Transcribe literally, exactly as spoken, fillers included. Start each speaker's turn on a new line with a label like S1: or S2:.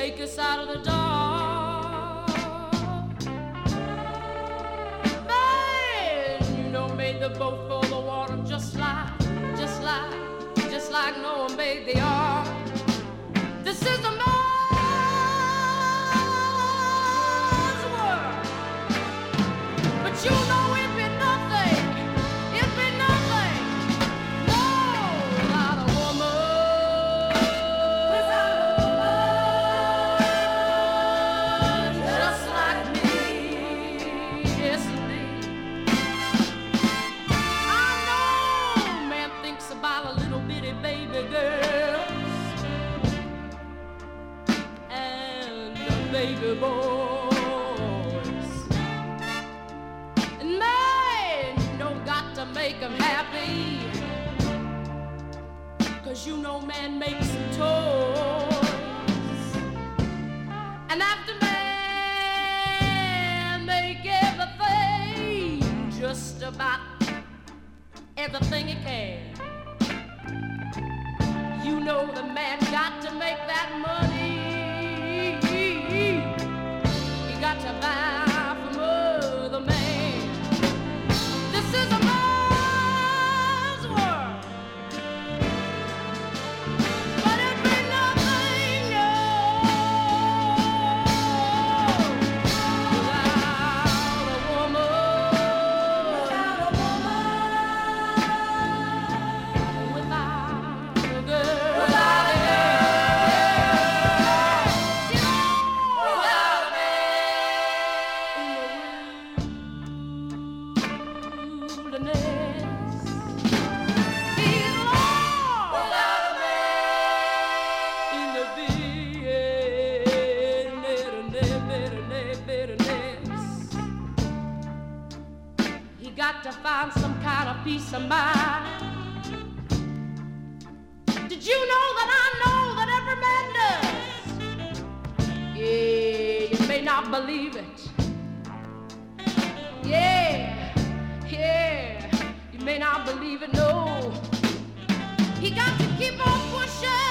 S1: take us out of the dark. Man, you know, made the boat for the water just like, just like, just like Noah made the ark. This is the man's world, but you know it be nothing, it be nothing, no, without a woman, without a woman, just like me, yes indeed. I know man thinks about a little bitty baby girl and the baby boys, and man, you know, got to make them happy, 'cause you know man makes some toys, and after man make everything, just about everything he can, you know the man got to make that money. He got to buy from other man. This is a man's world, but it be nothing, no, without a woman, without a woman, without a girl, without a girl, without a man, wilderness, he's lost without a man in the bitterness, bitterness. He got to find some kind of peace of mind. Did you know that I know that every man does? Yeah, you may not believe it. Yeah, yeah, you may not believe it, no. He got to keep on pushing.